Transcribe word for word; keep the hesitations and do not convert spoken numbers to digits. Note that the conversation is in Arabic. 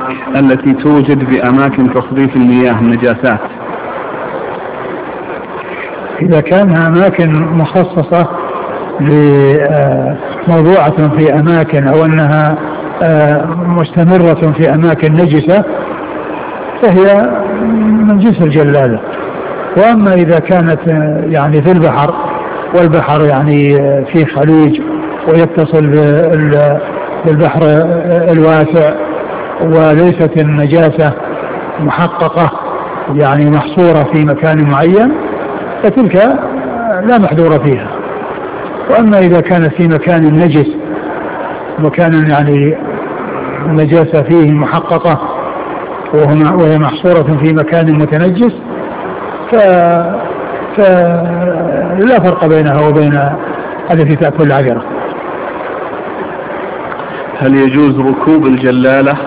التي توجد في أماكن تصريف المياه النجاسات؟ إذا كان أماكن مخصصة موضوعة في أماكن أو أنها مستمرة في أماكن نجسة فهي من جنس الجلالة. وأما إذا كانت يعني في البحر والبحر يعني في خليج ويتصل بالبحر الواسع وليست النجاسة محققة يعني محصورة في مكان معين فتلك لا محذور فيها. وأما إذا كانت في مكان نجس مكان يعني النجاسة فيه محققة وهي محصورة في مكان متنجس فلا فرق بينها وبين التي تأكل العجرة. هل يجوز ركوب الجلالة